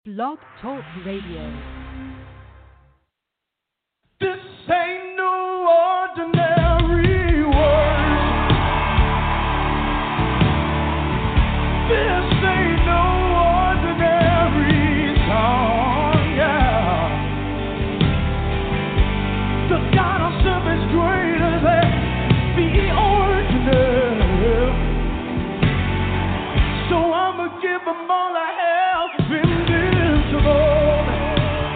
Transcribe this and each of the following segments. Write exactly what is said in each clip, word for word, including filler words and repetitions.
Blog Talk Radio. This ain't no ordinary world. This ain't no ordinary song, yeah. The God I serve is greater than the ordinary. So I'ma give them all I have in this moment.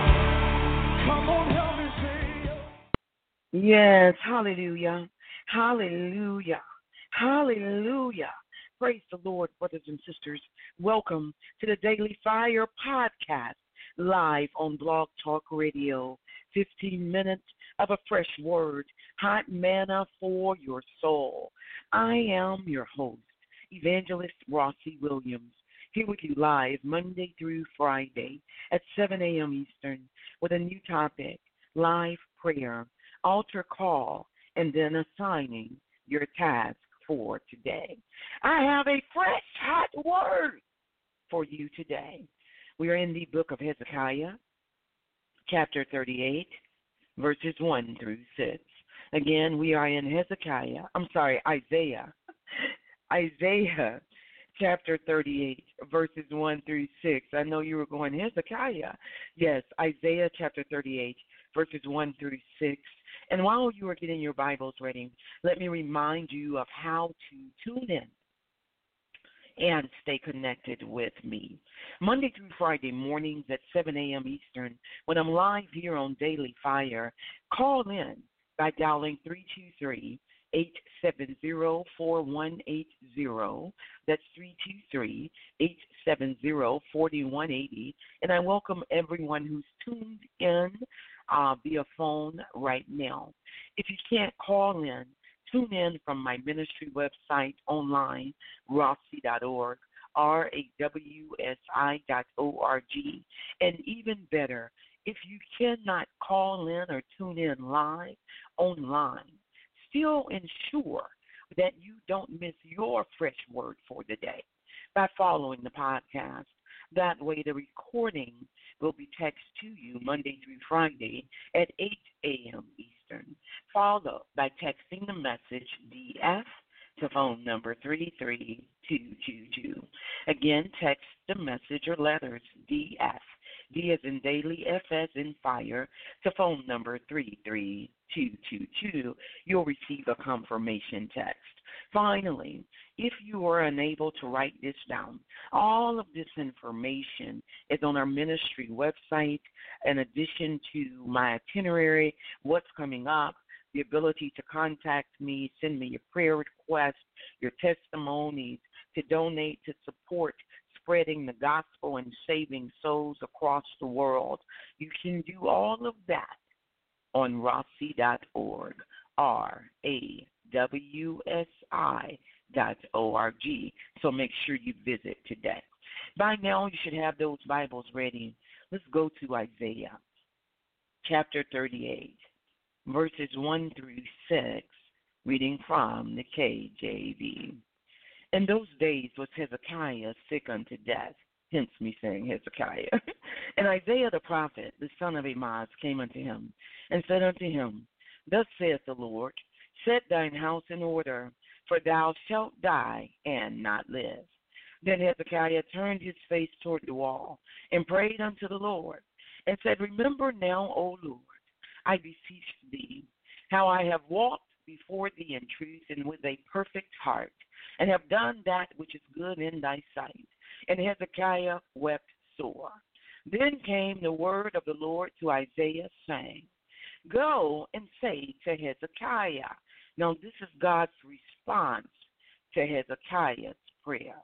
Come on, help me say. Yes, hallelujah, hallelujah, hallelujah. Praise the Lord, brothers and sisters. Welcome to the Daily Fire podcast, live on Blog Talk Radio. fifteen minutes of a fresh word, hot manna for your soul. I am your host, Evangelist Rossi Williams, here with you live Monday through Friday at seven a.m. Eastern with a new topic, live prayer, altar call, and then assigning your task for today. I have a fresh, hot word for you today. We are in the book of Hezekiah, chapter thirty-eight, verses one through six. Again, we are in Hezekiah, I'm sorry, Isaiah, Isaiah chapter thirty-eight, verses one through six. I know you were going, Hezekiah. Yes, Isaiah chapter thirty-eight, verses one through six. And while you are getting your Bibles ready, let me remind you of how to tune in and stay connected with me. Monday through Friday mornings at seven a.m. Eastern, when I'm live here on Daily Fire, call in by dialing three two three, eight seven zero, four one eight zero. That's three two three, eight seven zero, four one eight zero. And I welcome everyone who's tuned in uh, via phone right now. If you can't call in, tune in from my ministry website online, rossi dot org, R A W S I dot O R G. And even better, if you cannot call in or tune in live online, still ensure that you don't miss your fresh word for the day by following the podcast. That way the recording will be texted to you Monday through Friday at eight a.m. Eastern, followed by texting the message D F to phone number three three two two two. Again, text the message or letters D F, D as in daily, F as in fire, to phone number three three two two two. You'll receive a confirmation text. Finally, if you are unable to write this down, all of this information is on our ministry website, in addition to my itinerary, what's coming up, the ability to contact me, send me your prayer requests, your testimonies, to donate, to support spreading the gospel and saving souls across the world. You can do all of that on rossi dot org, R A W S I dot O R G. So make sure you visit today. By now, you should have those Bibles ready. Let's go to Isaiah chapter thirty-eight, verses one through six, reading from the K J V. In those days was Hezekiah sick unto death, hence me saying Hezekiah. And Isaiah the prophet, the son of Amoz, came unto him, and said unto him, Thus saith the Lord, Set thine house in order, for thou shalt die and not live. Then Hezekiah turned his face toward the wall, and prayed unto the Lord, and said, Remember now, O Lord, I beseech thee, how I have walked before thee in truth and with a perfect heart, and have done that which is good in thy sight. And Hezekiah wept sore. Then came the word of the Lord to Isaiah, saying, Go and say to Hezekiah. Now this is God's response to Hezekiah's prayer.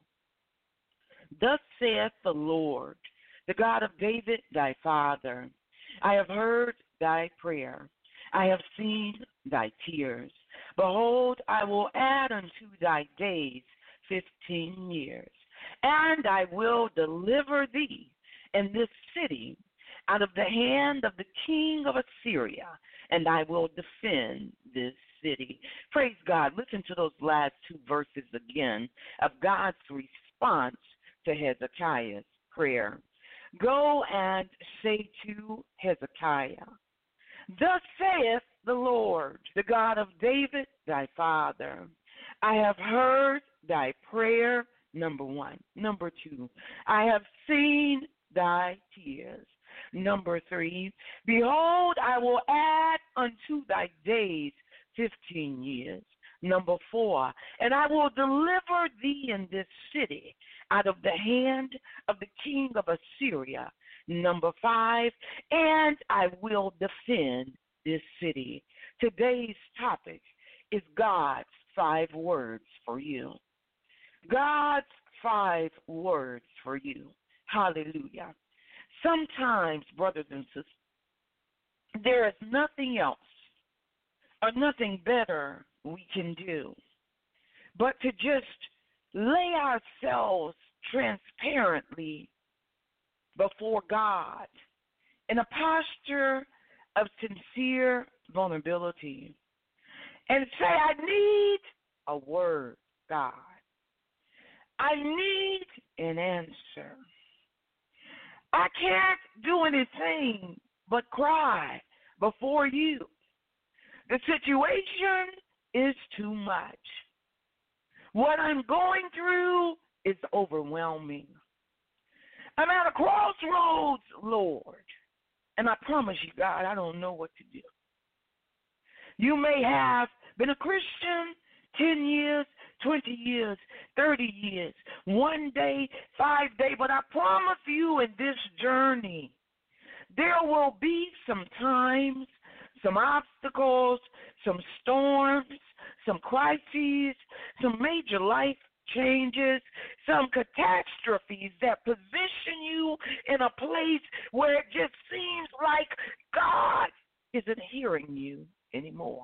Thus saith the Lord, the God of David thy father, I have heard thy prayer. I have seen thy tears. Behold, I will add unto thy days fifteen years, and I will deliver thee and this city out of the hand of the king of Assyria, and I will defend this city. Praise God. Listen to those last two verses again of God's response to Hezekiah's prayer. Go and say to Hezekiah, Thus saith the Lord, the God of David, thy father, I have heard thy prayer, number one. Number two, I have seen thy tears. Number three, behold, I will add unto thy days fifteen years. Number four, and I will deliver thee in this city out of the hand of the king of Assyria. Number five, and I will defend this city. Today's topic is God's five words for you. God's five words for you. Hallelujah. Sometimes, brothers and sisters, there is nothing else or nothing better we can do but to just lay ourselves transparently before God in a posture of sincere vulnerability and say, I need a word, God. I need an answer. I can't do anything but cry before you. The situation is too much. What I'm going through is overwhelming. I'm at a crossroads, Lord. And I promise you, God, I don't know what to do. You may have been a Christian ten years, twenty years, thirty years, one day, five days, but I promise you in this journey, there will be some times, some obstacles, some storms, some crises, some major life changes, some catastrophes that position you in a place where it just seems like God isn't hearing you anymore.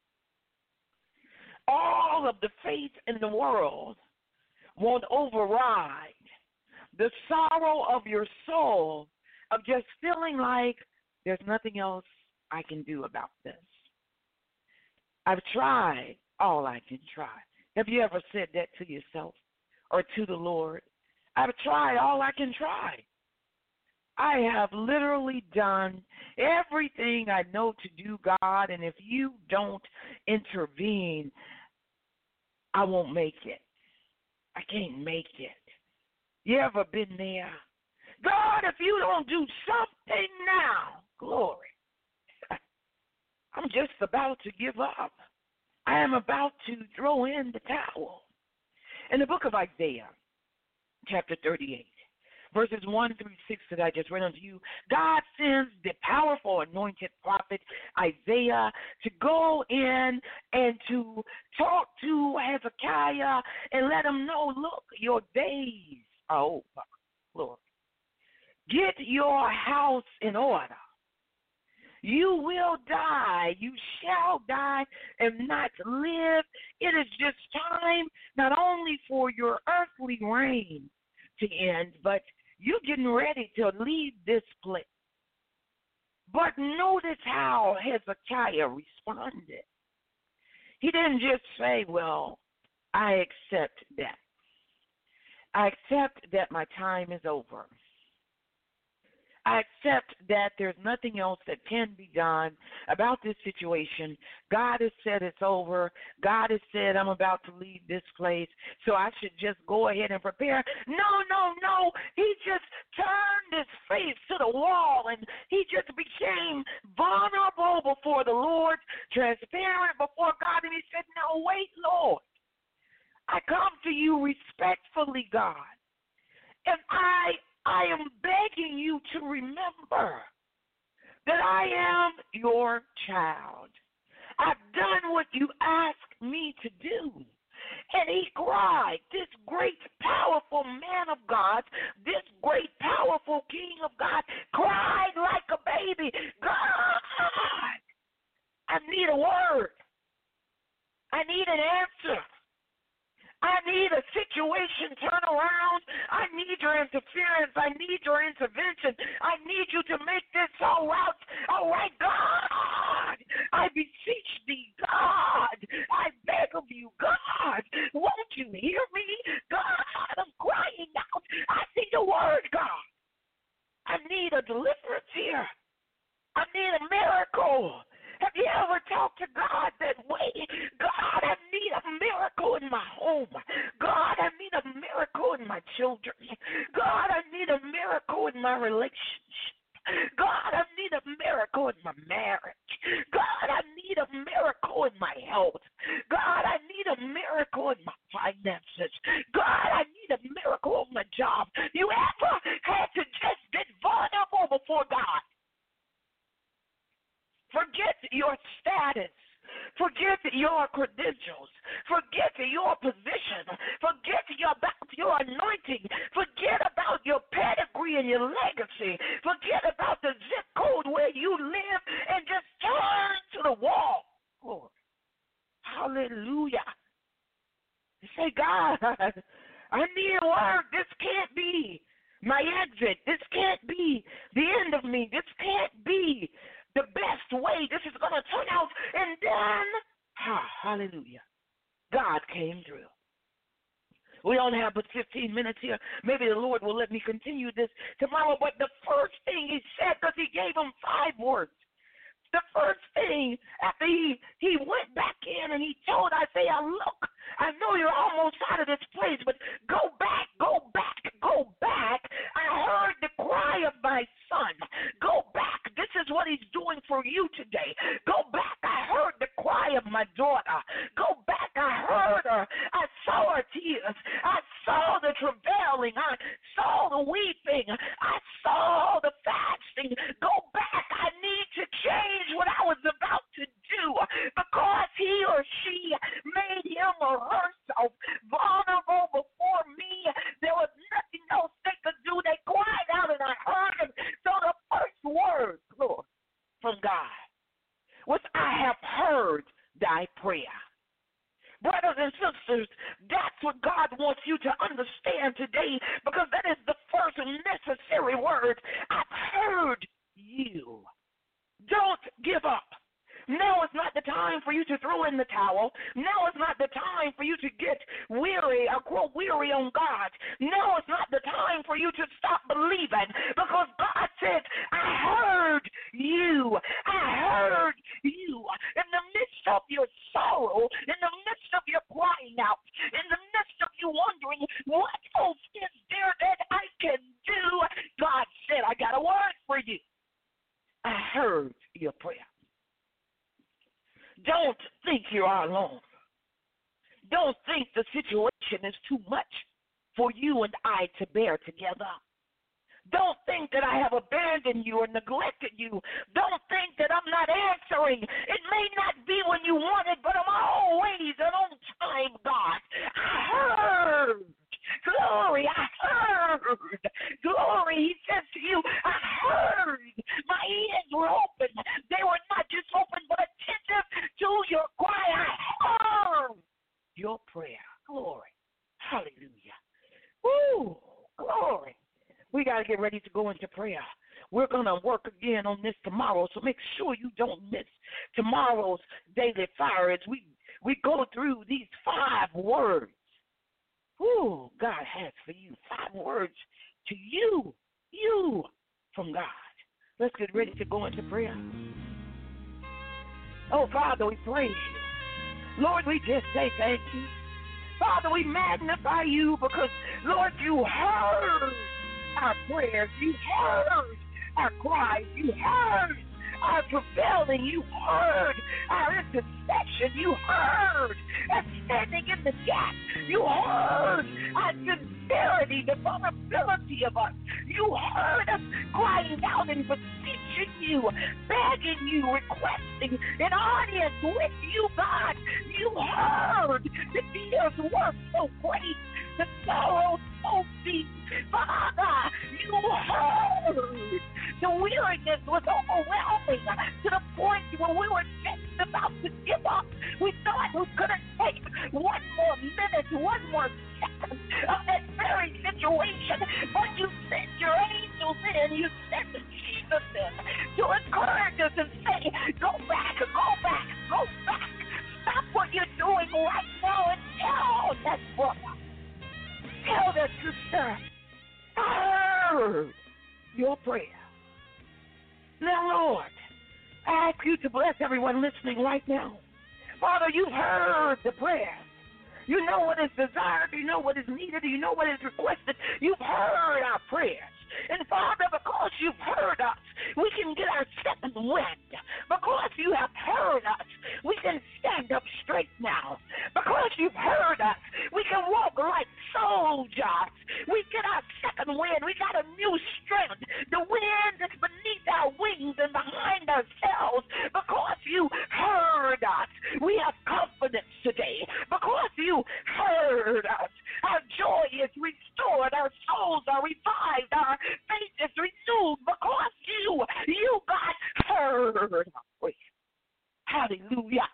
All of the faith in the world won't override the sorrow of your soul of just feeling like there's nothing else I can do about this. I've tried all I can try. Have you ever said that to yourself or to the Lord? I've tried all I can try. I have literally done everything I know to do, God, and if you don't intervene, I won't make it. I can't make it. You ever been there? God, if you don't do something now, glory, I'm just about to give up. I am about to throw in the towel. In the book of Isaiah, chapter thirty-eight, verses one through six that I just read unto you, God sends the powerful anointed prophet Isaiah to go in and to talk to Hezekiah and let him know, look, your days are over, Lord. Get your house in order. You will die. You shall die and not live. It is just time not only for your earthly reign to end, but you're getting ready to leave this place. But notice how Hezekiah responded. He didn't just say, well, I accept that. I accept that my time is over. I accept that there's nothing else that can be done about this situation. God has said it's over. God has said I'm about to leave this place, so I should just go ahead and prepare. No, no, no. He just turned his face to the wall, and he just became vulnerable before the Lord, transparent before God, and he said, no, wait, Lord. I come to you respectfully, God, and I I am begging you to remember that I am your child. I've done what you asked me to do. And he cried, this great, powerful man of God, this great, powerful king of God, cried like a baby, God, I need a word. I need an answer. I need a situation turnaround. I need your interference. I need your intervention. I need you to make this all right. All right, God. I beseech thee, God. I beg of you, God. Won't you hear me? God, I'm crying out. I need a word, God. need a deliverance here. I need a miracle. Have you ever talked to God that way? God, I need a miracle in my home. God, I need a miracle in my children. God, I need a miracle in my relationship. God, I need a miracle in my marriage. God, I need a miracle in my health. God, I need a miracle in my finances. God, I need a miracle in my job. You ever had to just get vulnerable before God? Forget your status. Forget your credentials. Forget your position. Forget your, about your anointing. Forget about your pedigree and your legacy. Forget about the zip code where you live and just turn to the wall. Lord. Hallelujah. You say, God, I need a word. This can't be my exit. This can't be the end of me. This can't be the best way this is going to turn out. And then, ah, hallelujah, God came through. We only have but fifteen minutes here. Maybe the Lord will let me continue this tomorrow. But the first thing he said, because he gave him five words, the first thing after he, he went back in and he told Isaiah, look, I know you're almost out of this place, but go back, go back, go back. I heard the cry of my son. Go back. This is what he's doing for you today. Go back. I heard the cry of my daughter. Go back. I heard her. I saw her tears. I saw the travailing. I saw the weeping. I saw the fasting. Go back. I need to change what I was about to do because he or she made him or herself vulnerable before me. There was nothing else they could do. They cried out and I heard them. So the first word, Lord, from God was, I have heard thy prayer. Brothers and sisters, that's what God wants you to understand today, because that is the first necessary word. I've heard you. Don't give up. Now is not the time for you to throw in the towel. Now is not the time for you to get weary or grow weary on God. Now is not the time for you to stop believing, because God said, I heard you. I heard you. In the midst of your sorrow, in the midst of your crying out, in the midst of you wondering, what else is there that I can do? God said, I got a word for you. I heard your prayer. Don't think you are alone. Don't think the situation is too much for you and I to bear together. Don't think that I have abandoned you or neglected you. Don't think that I'm not answering. It may not be when you want it, but I'm always an on-time God. I heard. Glory, I heard. Glory, he says to you, I heard. My ears were open. They were not just open, but attentive to your cry. I heard your prayer. Glory. Hallelujah. Woo, glory. We got to get ready to go into prayer. We're going to work again on this tomorrow, so make sure you don't miss tomorrow's Daily Fire as we, we go through these five words. Who God has for you. Five words to you, you from God. Let's get ready to go into prayer. Oh, Father, we praise you. Lord, we just say thank you. Father, we magnify you because, Lord, you heard our prayers. You heard our cries. You heard our prevailing. You heard our intercession. You heard us standing in the gap. You heard our sincerity, the vulnerability of us. You heard us crying out and beseeching you, begging you, requesting an audience with you, God. You heard the tears were so great, the sorrow so deep. Father, you heard the weariness was overwhelming to the point where we were just about to give up. We thought we couldn't take one more minute, one more second of that very situation. But you sent your angels in, you sent Jesus in to encourage us and say, go back, go back, go back. Stop what you're doing right now and tell that brother, tell that sister, I heard your prayer. Now, Lord, I ask you to bless everyone listening right now. Father, you've heard the prayers. You know what is desired. You know what is needed. You know what is requested. You've heard our prayers. And Father, because you've heard us, we can get our second wind. Because you have heard us, we can stand up straight now. Because you've heard us, we can walk like soldiers. We get our second wind. We got a new strength. The wind is beneath our wings and behind ourselves. Because you heard us, we have confidence today. Because you heard us, our joy is restored. Our souls are revived. Our faith is renewed because you, you God heard our prayer. Hallelujah.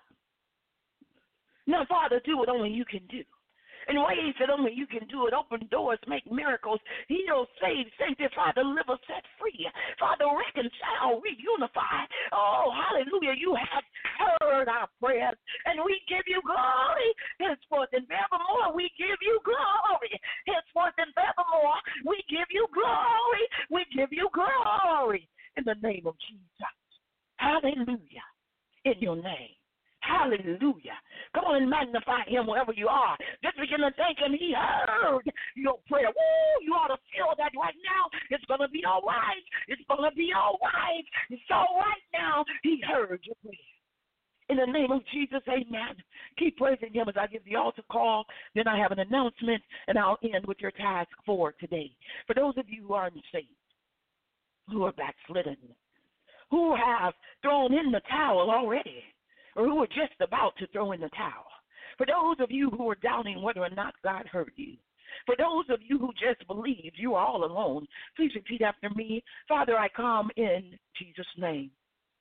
Now, Father, do what only you can do. In ways that only you can do it. Open doors, make miracles, heal, save, sanctify, deliver, set free. Father, reconcile, reunify. Oh, hallelujah. You have heard our prayers, and we give you glory. Henceforth and forevermore, we give you glory. Henceforth and forevermore, we give you glory. We give you glory in the name of Jesus. Hallelujah. In your name. Hallelujah. Come on and magnify him wherever you are. Just begin to thank him. He heard your prayer. Woo, you ought to feel that right now. It's going to be all right. It's going to be all right. It's all right now. He heard your prayer. In the name of Jesus, amen. Keep praising him as I give the altar call. Then I have an announcement, and I'll end with your task for today. For those of you who aren't saved, who are backslidden, who have thrown in the towel already, or who are just about to throw in the towel. For those of you who are doubting whether or not God heard you. For those of you who just believe you are all alone, please repeat after me. Father, I come in Jesus' name.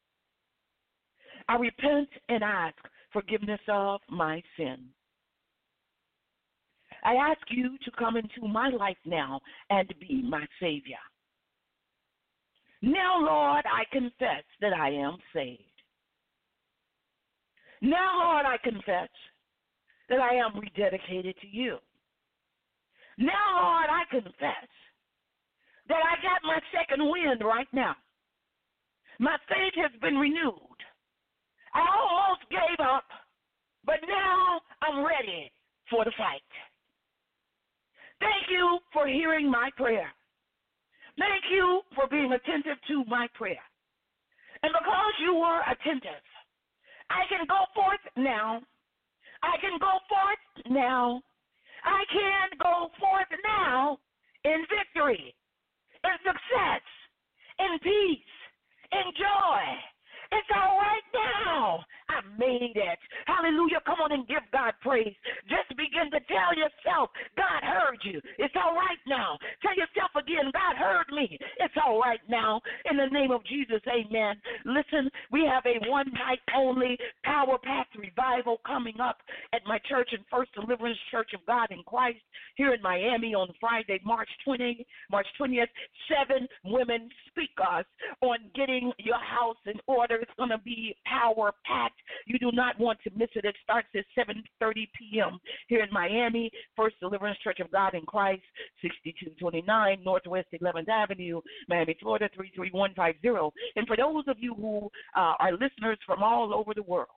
I repent and ask forgiveness of my sin. I ask you to come into my life now and be my Savior. Now, Lord, I confess that I am saved. Now, Lord, I confess that I am rededicated to you. Now, Lord, I confess that I got my second wind right now. My faith has been renewed. I almost gave up, but now I'm ready for the fight. Thank you for hearing my prayer. Thank you for being attentive to my prayer. And because you were attentive, I can go forth now. I can go forth now. I can go forth now in victory, in success, in peace, in joy. It's all right now. I made it. Hallelujah. Come on and give God praise. Just begin to tell yourself, God heard you. It's all right now. Tell yourself again, God heard me. It's all right now. In the name of Jesus, amen. Listen, we have a one-night only Power Path revival coming up at my church in First Deliverance Church of God in Christ here in Miami on Friday, March twentieth. March twentieth, seven women speakers on getting your house in order. It's going to be power packed. You do not want to miss it. It starts at seven thirty p.m. here in Miami, First Deliverance Church of God in Christ, sixty-two twenty-nine Northwest eleventh Avenue, Miami, Florida, three three one five zero. And for those of you who uh, are listeners from all over the world,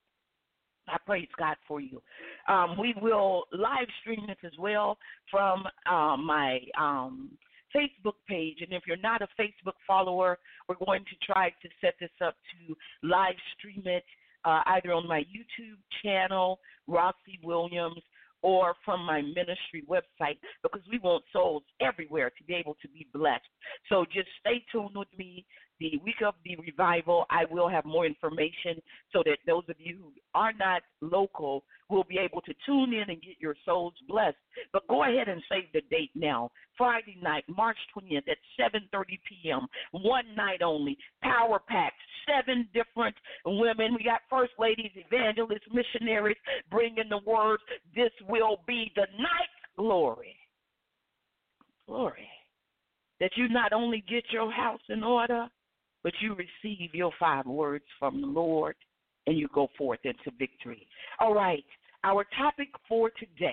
I praise God for you. Um, we will live stream this as well from uh, my um, Facebook page. And if you're not a Facebook follower, we're going to try to set this up to live stream it uh, either on my YouTube channel, Rossi Williams, or from my ministry website, because we want souls everywhere to be able to be blessed. So just stay tuned with me. The week of the revival, I will have more information so that those of you who are not local will be able to tune in and get your souls blessed. But go ahead and save the date now. Friday night, March twentieth at seven thirty p.m., one night only, power packed, seven different women. We got first ladies, evangelists, missionaries bringing the word. This will be the night, glory, glory, that you not only get your house in order, but you receive your five words from the Lord and you go forth into victory. All right, our topic for today,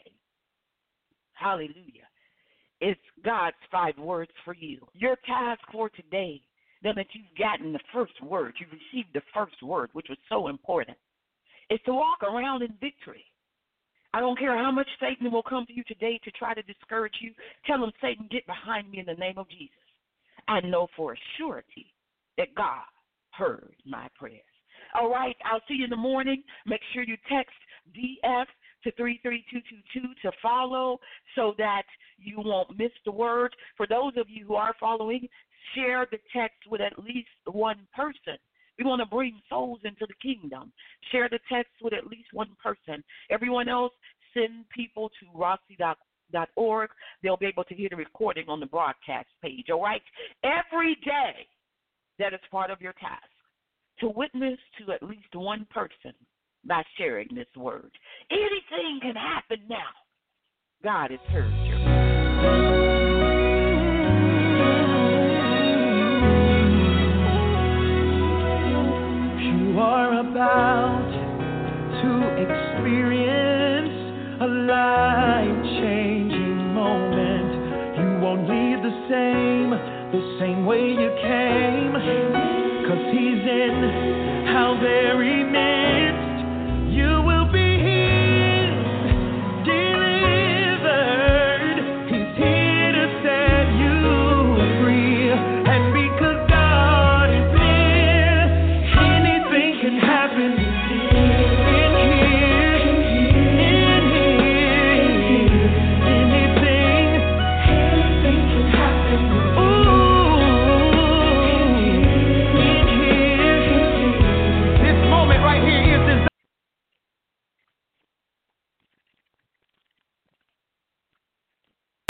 hallelujah, is God's five words for you. Your task for today Then that you've gotten the first word, you've received the first word, which was so important, is to walk around in victory. I don't care how much Satan will come to you today to try to discourage you. Tell him, Satan, get behind me in the name of Jesus. I know for a surety that God heard my prayers. All right, I'll see you in the morning. Make sure you text D F to three three two two two to follow so that you won't miss the word. For those of you who are following, share the text with at least one person. We want to bring souls into the kingdom. Share the text with at least one person. Everyone else, send people to rossi dot org. They'll be able to hear the recording on the broadcast page, all right? Every day, that is part of your task, to witness to at least one person by sharing this word. Anything can happen now. God has heard you. You are about to experience a life-changing moment. You won't leave the same, the same way you came, 'cause he's in how they